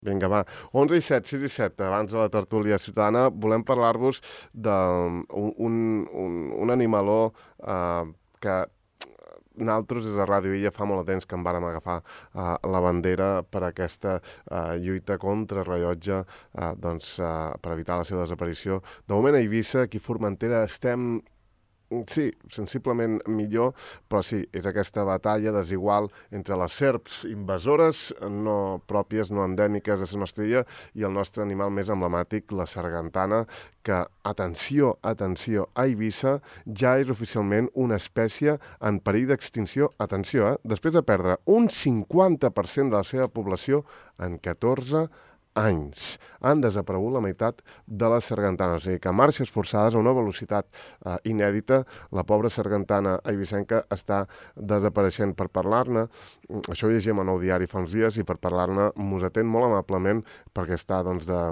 Vinga, va. 11 i 7, 6 i 7, abans de la tertúlia ciutadana, volem parlar-vos d'un animaló que nosaltres des de Ràdio Illa fa molt de temps que en vàrem agafar la bandera per aquesta lluita contra el rellotge per evitar la seva desaparició. De moment a Eivissa, aquí a Formentera, estem... Sí, sensiblement millor, però sí, és aquesta batalla desigual entre les serps invasores no pròpies, no endèmiques de la nostra illa, i el nostre animal més emblemàtic, la sargantana, que, atenció, a Eivissa ja és oficialment una espècie en perill d'extinció. Atenció, després de perdre un 50% de la seva població en 14 anys. Han desaparegut la meitat de les sargantanes. O sigui que a marxes forçades, a una velocitat inèdita, la pobra sargantana eivissenca està desapareixent. Per parlar-ne, això ho llegim a Nou Diari fa uns dies, i per parlar-ne mos atén molt amablement perquè està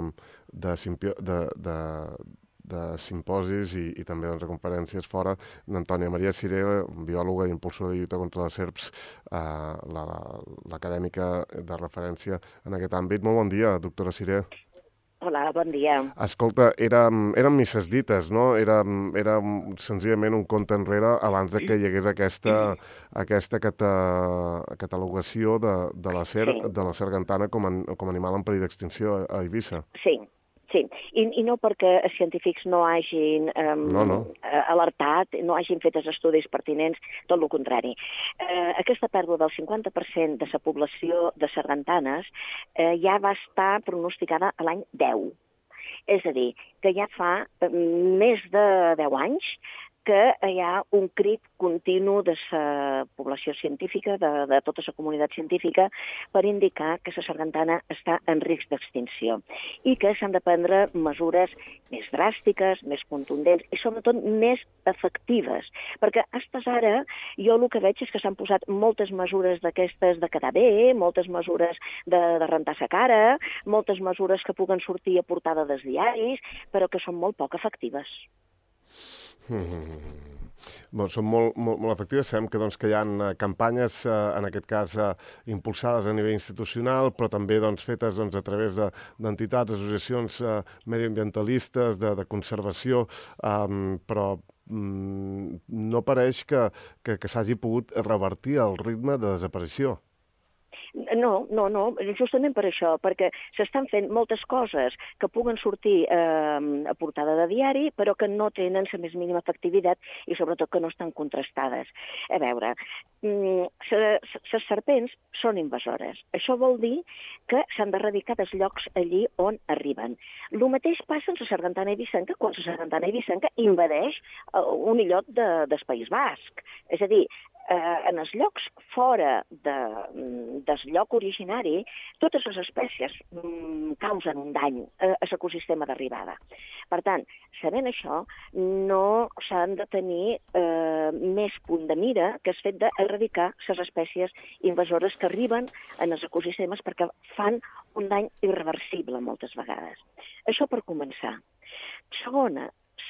de simposis i també de conferències fora d'Antònia Maria Ciré, biòloga i impulsora de lluita contra les serps, l'acadèmica de referència en aquest àmbit. Molt bon dia, doctora Ciré. Hola, bon dia. Escolta, eren misses dites, no? Era senzillament un compte enrere abans de que hi hagués aquesta catalogació de la sargantana com a animal en perill d'extinció a Eivissa. Sí. I no perquè els científics no hagin alertat, no hagin fet els estudis pertinents, tot el contrari. Aquesta pèrdua del 50% de la població de sargantanes ja va estar pronosticada a l'any 10. És a dir, que ja fa més de 10 anys que hi ha un crit continu de la població científica, de tota la comunitat científica, per indicar que la sargantana està en risc d'extinció i que s'han de prendre mesures més dràstiques, més contundents i sobretot més efectives. Perquè fins ara jo el que veig és que s'han posat moltes mesures d'aquestes de quedar bé, moltes mesures de rentar la cara, moltes mesures que puguen sortir a portada dels diaris, però que són molt poc efectives. Són molt efectives. Sabem que hi ha campanyes, en aquest cas, impulsades a nivell institucional, però també fetes a través d'entitats, associacions mediambientalistes, de conservació, però no pareix que s'hagi pogut revertir el ritme de desaparició. No, justament per això, perquè s'estan fent moltes coses que puguen sortir a portada de diari, però que no tenen la més mínima efectivitat i sobretot que no estan contrastades. A veure, les serpents són invasores. Això vol dir que s'han d'erradicar dels llocs allí on arriben. El mateix passa amb la sargantana eivissenca quan la sargantana eivissenca invadeix un illot del País Basc. És a dir, en els llocs fora del lloc originari, totes les espècies causen un dany a l'ecosistema d'arribada. Per tant, sabent això, no s'han de tenir més punt de mira que el fet d'erradicar les espècies invasores que arriben en els ecosistemes perquè fan un dany irreversible moltes vegades. Això per començar. Segona,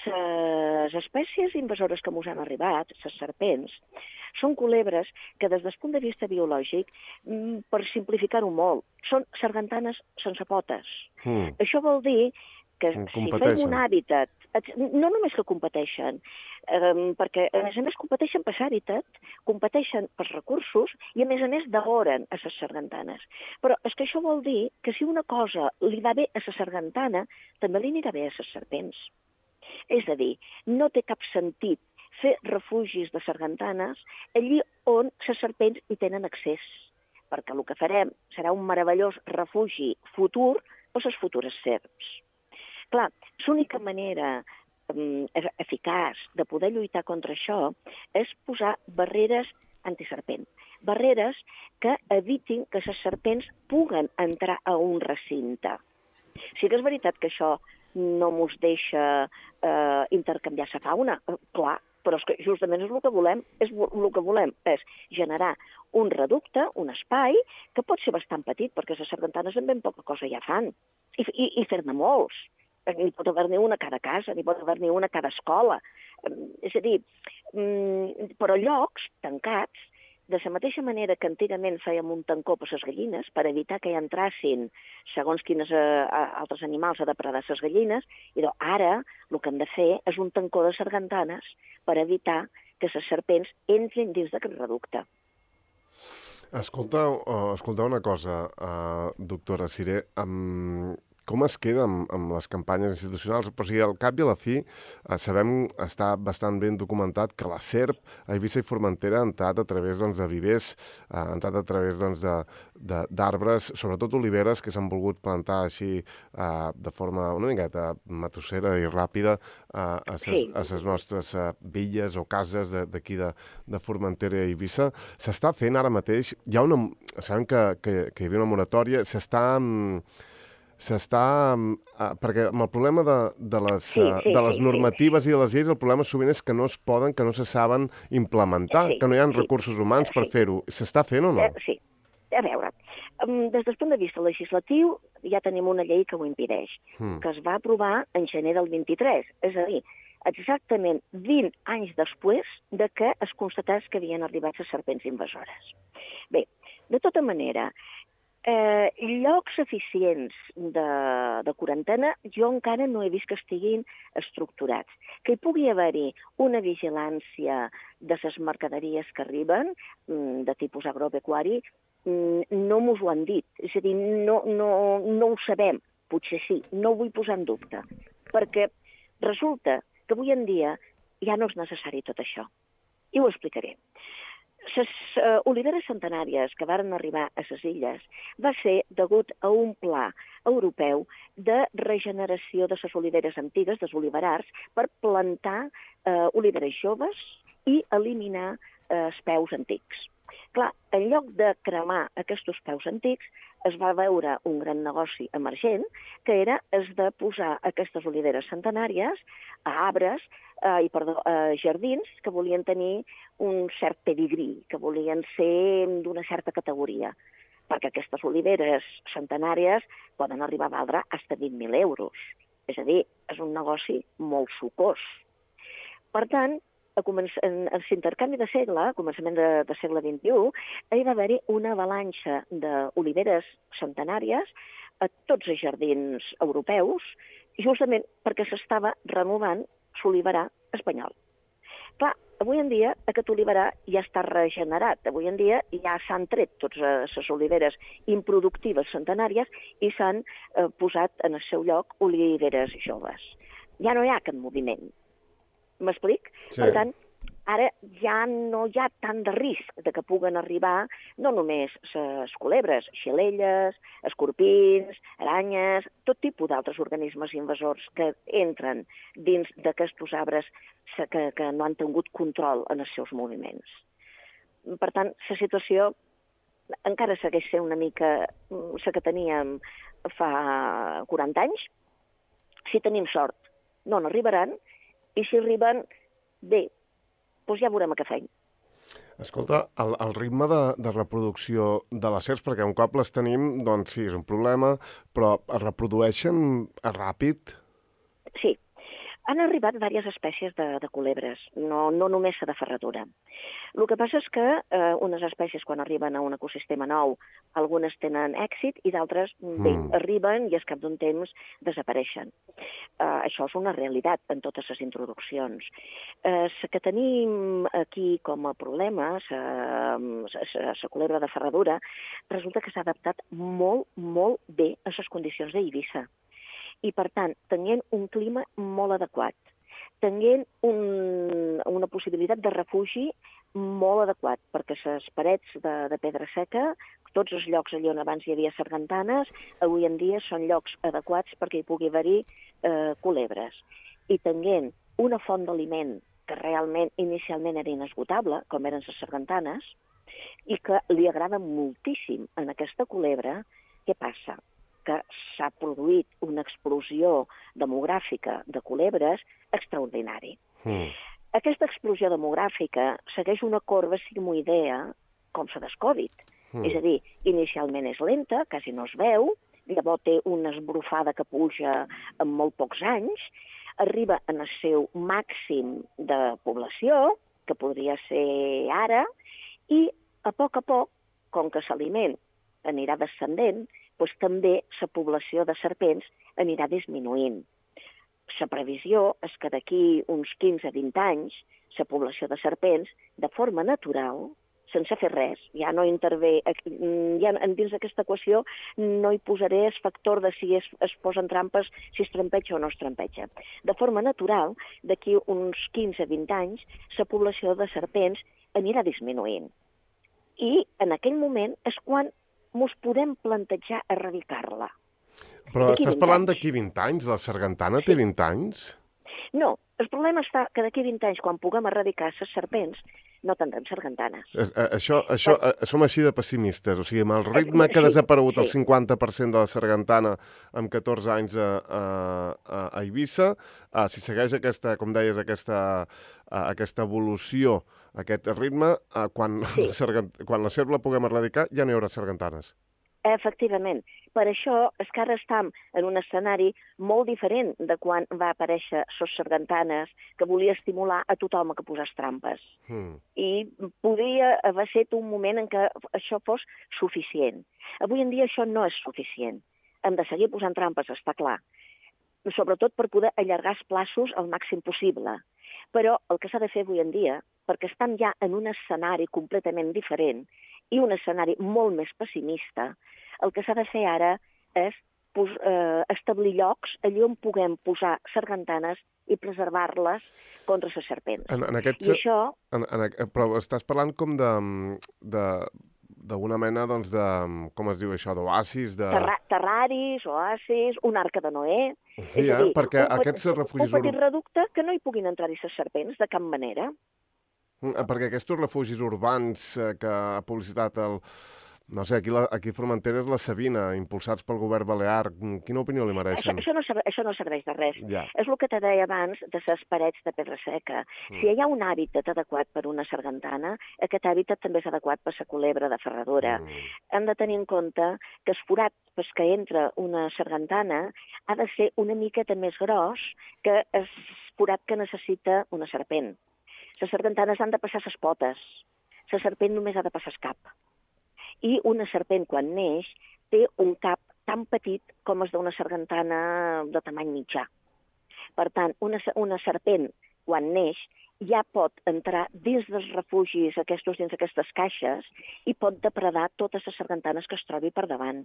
les espècies invasores que mos han arribat, les serpents, són culebres que des del punt de vista biològic, per simplificar-ho molt, són sargantanes sense potes. Això vol dir que si fem un hàbitat, no només que competeixen, perquè a més competeixen per hàbitat, competeixen per recursos i a més devoren a les sargantanes. Però és que això vol dir que si una cosa li va bé a la sargantana, també li anirà bé a les serpents. És a dir, no té cap sentit fer refugis de sargantanes allí on les serpents hi tenen accés, perquè el que farem serà un meravellós refugi futur per les futures serps. Clar, l'única manera eficaç de poder lluitar contra això és posar barreres antiserpent, barreres que evitin que les serpents puguen entrar a un recinte. Sí que és veritat que això no mos deixa intercanviar la fauna, clar, però és que justament és el que volem. El que volem és generar un reducte, un espai, que pot ser bastant petit, perquè les sargantanes en ben poca cosa ja fan, i fer-ne molts. N'hi pot haver-n'hi una a cada casa, n'hi pot haver-n'hi una a cada escola. És a dir, però llocs tancats de la mateixa manera que antigament fèiem un tancó per les gallines per evitar que hi entrassin segons quins altres animals a depredar les gallines, i ara el que hem de fer és un tancó de sargantanes per evitar que les serpents entrin dins d'aquest reducte. Escolta una cosa, doctora Siré, com es queda amb les campanyes institucionals? Però, o sigui, al cap i a la fi, sabem, està bastant ben documentat que la serp a Eivissa i Formentera ha entrat a través de vivers, ha entrat a través d'arbres, sobretot oliveres, que s'han volgut plantar així de forma una miqueta matossera i ràpida a les nostres villes o cases d'aquí de Formentera i Eivissa. S'està fent ara mateix, sabem que hi havia una moratòria, perquè amb el problema de les normatives i de les lleis, el problema sovint és que no es poden, que no se saben implementar, que no hi ha recursos humans per fer-ho. S'està fent o no? Sí. A veure, des del punt de vista legislatiu ja tenim una llei que ho impedeix, que es va aprovar en gener del 23, és a dir, exactament 20 anys després de que es constatés que havien arribat les serpents invasores. Bé, de tota manera, llocs eficients de quarantena jo encara no he vist que estiguin estructurats. Que hi pugui haver-hi una vigilància de les mercaderies que arriben, de tipus agropecuari, no mos ho han dit. És a dir, no ho sabem, potser sí, no ho vull posar en dubte, perquè resulta que avui en dia ja no és necessari tot això. I ho explicaré. Les oliveres centenàries que varen arribar a les illes va ser degut a un pla europeu de regeneració de les oliveres antigues, dels oliverars, per plantar oliveres joves i eliminar els peus antics. Clar, en lloc de cremar aquests peus antics, es va veure un gran negoci emergent, que era el de posar aquestes oliveres centenàries a jardins que volien tenir un cert pedigrí, que volien ser d'una certa categoria, perquè aquestes oliveres centenàries poden arribar a valdre fins a 20.000 euros. És a dir, és un negoci molt sucós. Per tant, en l'intercanvi de segle, a començament de segle XXI, hi va haver-hi una avalanxa d'oliveres centenàries a tots els jardins europeus, justament perquè s'estava renovant l'oliverar espanyol. Clar, avui en dia aquest oliverar ja està regenerat. Avui en dia ja s'han tret totes les oliveres improductives centenàries i s'han posat en el seu lloc oliveres joves. Ja no hi ha aquest moviment. M'explic? Sí. Per tant, ara ja no hi ha tant de risc de que puguen arribar no només les culebres, xilelles, escorpins, aranyes, tot tipus d'altres organismes invasors que entren dins d'aquests arbres que no han tingut control en els seus moviments. Per tant, la situació encara segueix sent una mica la que teníem fa 40 anys. Si tenim sort, no n'arribaran, i si arriben, bé, doncs ja veurem què fem. Escolta, el ritme de reproducció de les serps, perquè un cop les tenim, doncs sí, és un problema, però es reprodueixen ràpid? Sí. Han arribat diverses espècies de culebres, no només la de ferradura. El que passa és que unes espècies, quan arriben a un ecosistema nou, algunes tenen èxit i d'altres arriben i al cap d'un temps desapareixen. Això és una realitat en totes les introduccions. La que tenim aquí com a problema, la culebra de ferradura, resulta que s'ha adaptat molt, molt bé a les condicions d'Eivissa. I, per tant, tenint un clima molt adequat, tenint una possibilitat de refugi molt adequat, perquè les parets de pedra seca, tots els llocs allà on abans hi havia sargantanes, avui en dia són llocs adequats perquè hi pugui haver-hi culebres. I tenint una font d'aliment que realment inicialment era inesgotable, com eren les sargantanes, i que li agrada moltíssim en aquesta culebra, què passa? Que s'ha produït una explosió demogràfica de culebres extraordinari. Aquesta explosió demogràfica segueix una corba sigmoidea com la del Covid. És a dir, inicialment és lenta, quasi no es veu, llavors té una esbrufada que puja en molt pocs anys, arriba en el seu màxim de població, que podria ser ara, i a poc, com que l'aliment anirà descendent, doncs també la població de serpents anirà disminuint. La previsió és que d'aquí uns 15-20 anys la població de serpents, de forma natural, sense fer res, ja no intervé, ja dins d'aquesta equació no hi posaré el factor de si es posen trampes, si es trampeja o no es trampeja. De forma natural, d'aquí uns 15-20 anys, la població de serpents anirà disminuint. I en aquell moment és quan ens podem plantejar erradicar-la. Però estàs parlant d'aquí 20 anys? La sargantana té 20 anys? No, el problema està que d'aquí 20 anys, quan puguem erradicar les serpents, no tindrem sargantanes. Som així de pessimistes. O sigui, amb el ritme que ha desaparegut el 50% de la sargantana en 14 anys a Eivissa, si segueix aquesta, com deies, aquesta evolució, aquest ritme, quan la serp la puguem erradicar, ja no hi haurà sargantanes. Efectivament. Per això és que ara estem en un escenari molt diferent de quan va aparèixer les sargantanes, que volia estimular a tothom a que posés trampes. I podria haver estat un moment en què això fos suficient. Avui en dia això no és suficient. Hem de seguir posant trampes, està clar. Sobretot per poder allargar els plaços al màxim possible. Però el que s'ha de fer avui en dia, perquè estem ja en un escenari completament diferent i un escenari molt més pessimista, el que s'ha de fer ara és establir llocs allà on puguem posar sargantanes i preservar-les contra les serpents. Però estàs parlant com d'una mena, doncs, de... Com es diu això? D'oasis? Terraris, oasis, una arca de Noé. Sí, perquè aquests refugis... Un petit reducte que no hi puguin entrar-hi les serpents de cap manera. Perquè aquests refugis urbans que ha publicitat no sé, aquí a Formentera és la Sabina, impulsats pel govern balear. Quina opinió li mereixen? Això no serveix de res. Ja. És el que te deia abans de les parets de pedra seca. Si hi ha un hàbitat adequat per una sargantana, aquest hàbitat també és adequat per la culebra de ferradura. Hem de tenir en compte que el forat per què entra una sargantana ha de ser una miqueta més gros que el forat que necessita una serpent. Les sargantanes han de passar les potes. La serpent només ha de passar el cap. I una serpent, quan neix, té un cap tan petit com és d'una sargantana de tamany mitjà. Per tant, una serpent, quan neix, ja pot entrar dins dels refugis, dins d'aquestes caixes, i pot depredar totes les sargantanes que es trobi per davant.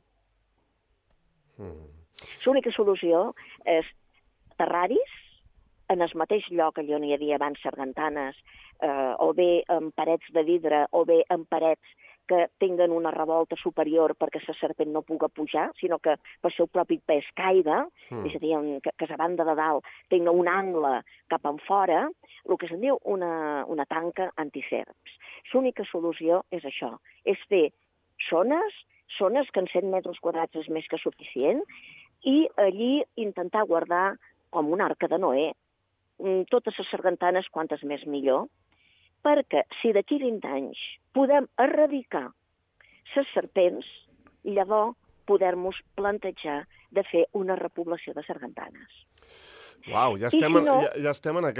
L'única solució és terraris, en el mateix lloc on hi havia abans sargantanes, o bé en parets de vidre, o bé en parets que tinguen una revolta superior perquè la serpent no puga pujar, sinó que per seu propi pes caiga, és a dir, que a banda de dalt tingui un angle cap en fora, el que se'n diu una tanca antiserps. L'única solució és això, és fer zones que en 100 metres quadrats és més que suficient, i allí intentar guardar com una arca de Noé totes les sargantanes, quantes més millor, perquè si d'aquí 20 anys podem erradicar les serpents, llavors poder-nos plantejar de fer una repoblació de sargantanes. Uau, ja estem en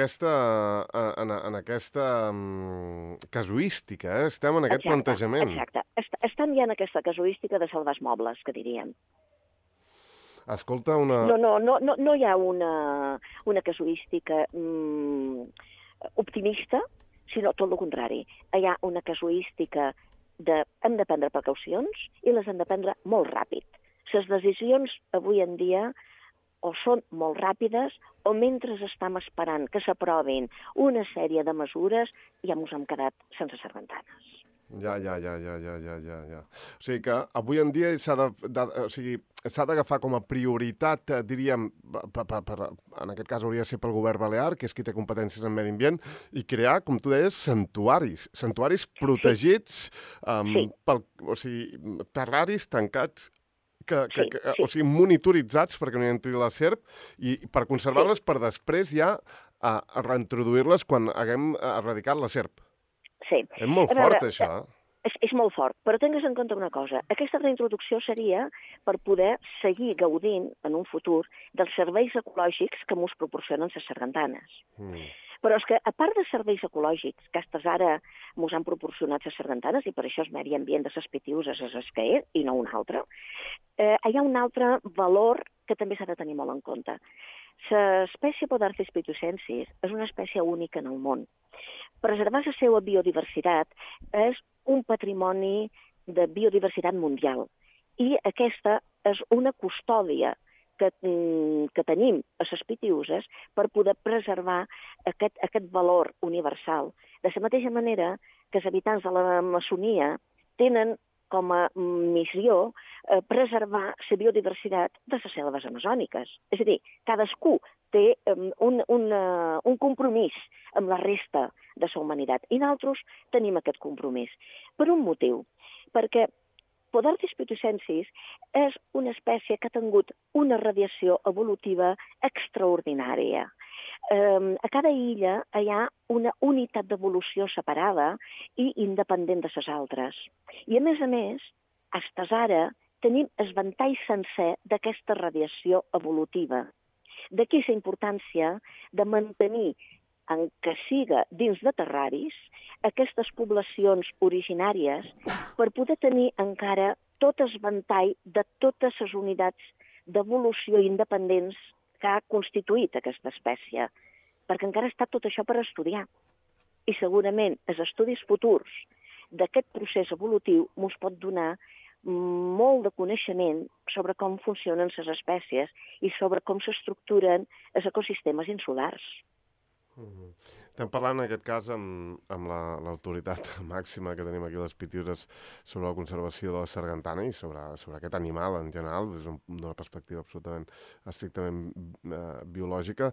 aquesta casuística, estem en aquest plantejament. Exacte, estem ja en aquesta casuística de salvar els mobles, que diríem. Escolta, una... No hi ha una casuística optimista, sinó tot el contrari. Hi ha una casuística hem de prendre precaucions i les hem de prendre molt ràpid. Les decisions avui en dia o són molt ràpides o mentre estem esperant que s'aprovin una sèrie de mesures ja ens hem quedat sense sargantanes. Ja. O sigui que avui en dia s'ha d'agafar com a prioritat, diríem, en aquest cas hauria de ser pel govern balear, que és qui té competències en medi ambient, i crear, com tu deies, santuaris protegits, o sigui, terraris tancats, o sigui, monitoritzats perquè no hi entri la serp, i per conservar-les per després ja reintroduir-les quan haguem erradicat la serp. Sí. És molt fort, això. És molt fort, però tingues en compte una cosa. Aquesta reintroducció seria per poder seguir gaudint en un futur dels serveis ecològics que ens proporcionen les sargantanes. Però és que, a part de serveis ecològics, que aquestes ara mos han proporcionat les sargantanes, i per això el medi ambient de les pitiuses és el que és, i no un altre, hi ha un altre valor que també s'ha de tenir molt en compte. L'espècie Podarcis pitucensis és una espècie única en el món. Preservar la seva biodiversitat és un patrimoni de biodiversitat mundial, i aquesta és una custòdia que tenim a les pitiuses per poder preservar aquest valor universal. De la mateixa manera que els habitants de l'Amazonia tenen com a missió preservar la biodiversitat de les selves amazòniques. És a dir, cadascú té un compromís amb la resta de la humanitat, i nosaltres tenim aquest compromís. Per un motiu, perquè Podarcis pitucensis és una espècie que ha tingut una radiació evolutiva extraordinària. A cada illa hi ha una unitat d'evolució separada i independent de les altres. I, a més, fins ara tenim el ventall sencer d'aquesta radiació evolutiva. D'aquí la importància de mantenir, en què siga dins de terraris, aquestes poblacions originàries per poder tenir encara tot el ventall de totes les unitats d'evolució independents que ha constituït aquesta espècie, perquè encara està tot això per estudiar. I segurament els estudis futurs d'aquest procés evolutiu ens pot donar molt de coneixement sobre com funcionen les espècies i sobre com s'estructuren els ecosistemes insulars. Estem parlant, en aquest cas, amb l'autoritat màxima que tenim aquí a les Pitiuses sobre la conservació de la sargantana i sobre aquest animal en general, des d'una perspectiva absolutament estrictament biològica.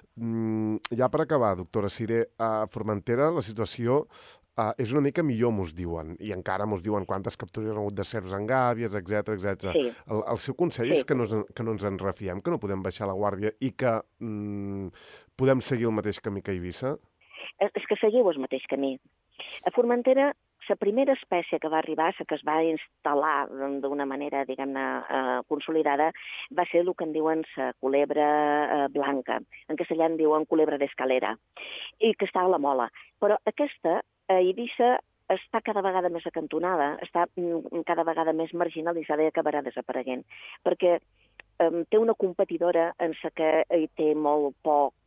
Ja per acabar, doctora Siré, a Formentera la situació és una mica millor, mos diuen, i encara mos diuen quantes captures han hagut de certs en gàbies, etc. Sí. El seu consell és que no ens en refiem, que no podem baixar la guàrdia i que podem seguir el mateix camí que a Eivissa? És que seguiu el mateix camí. A Formentera, la primera espècie que va arribar, la que es va instal·lar d'una manera, diguem-ne, consolidada, va ser el que en diuen la culebra blanca. En castellà en diuen culebra d'escalera, i que està a la Mola. Però aquesta, a Eivissa, està cada vegada més acantonada, està cada vegada més marginalitzada i acabarà desapareguent, perquè té una competidora en la que hi té molt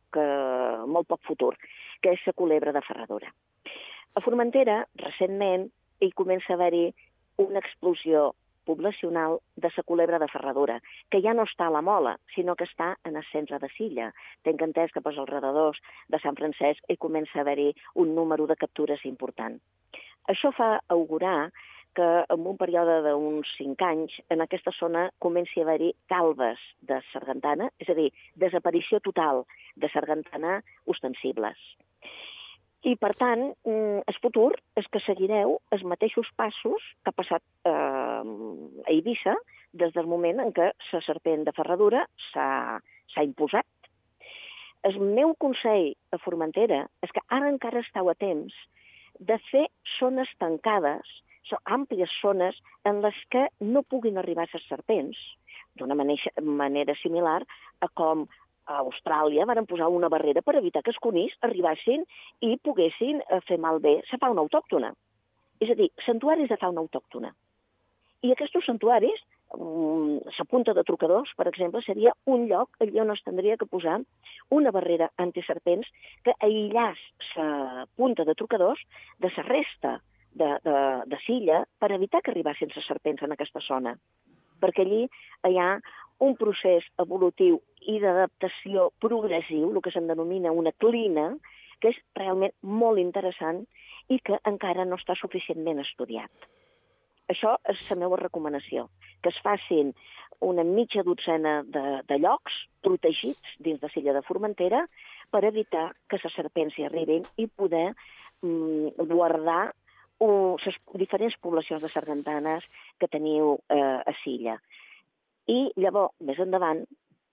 poc futur, que és la culebra de ferradura. A Formentera, recentment, hi comença a haver-hi una explosió poblacional de la culebra de ferradura, que ja no està a la Mola, sinó que està en el centre de Silla. Tinc entès que pels alrededors de Sant Francesc hi comença a haver-hi un número de captures important. Això fa augurar que en un període d'uns 5 anys en aquesta zona comenci a haver-hi calves de sargantana, és a dir, desaparició total de sargantana ostensibles. I, per tant, el futur és que seguireu els mateixos passos que ha passat a Eivissa des del moment en què la serpent de ferradura s'ha imposat. El meu consell a Formentera és que ara encara esteu a temps de fer zones tancades, àmplies zones en les que no puguin arribar les serpents, d'una manera similar a com a Austràlia van posar una barrera per evitar que els conills arribessin i poguessin fer malbé la fauna autòctona. És a dir, santuaris de fauna autòctona. I aquests santuaris, la punta de Trucadors, per exemple, seria un lloc on es tindria que posar una barrera antiserpents que aïllàs la punta de Trucadors de la resta de Silla per evitar que arribessin les serpents en aquesta zona. Perquè allí hi ha un procés evolutiu i d'adaptació progressiu, el que se'n denomina una clina, que és realment molt interessant i que encara no està suficientment estudiat. Això és la meva recomanació, que es facin una mitja dotzena de llocs protegits dins de Silla de Formentera per evitar que les serpents hi arribin i poder guardar les diferents poblacions de sargantanes que teniu a Silla. I llavors, més endavant,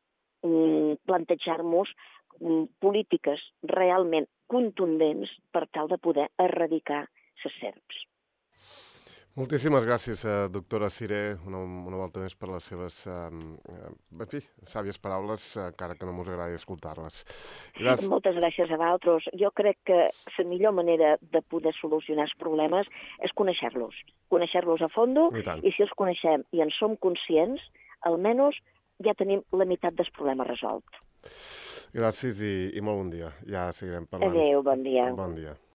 plantejar-nos polítiques realment contundents per tal de poder erradicar les serps. Moltíssimes gràcies, doctora Siré, una volta més per les seves en fi, sàvies paraules, encara que no mos agradi escoltar-les. Moltes gràcies a vosaltres. Jo crec que la millor manera de poder solucionar els problemes és conèixer-los a fondo, i si els coneixem i en som conscients, almenys ja tenim la meitat del problema resolt. Gràcies i molt bon dia. Ja seguirem parlant. Adéu, bon dia. Bon dia.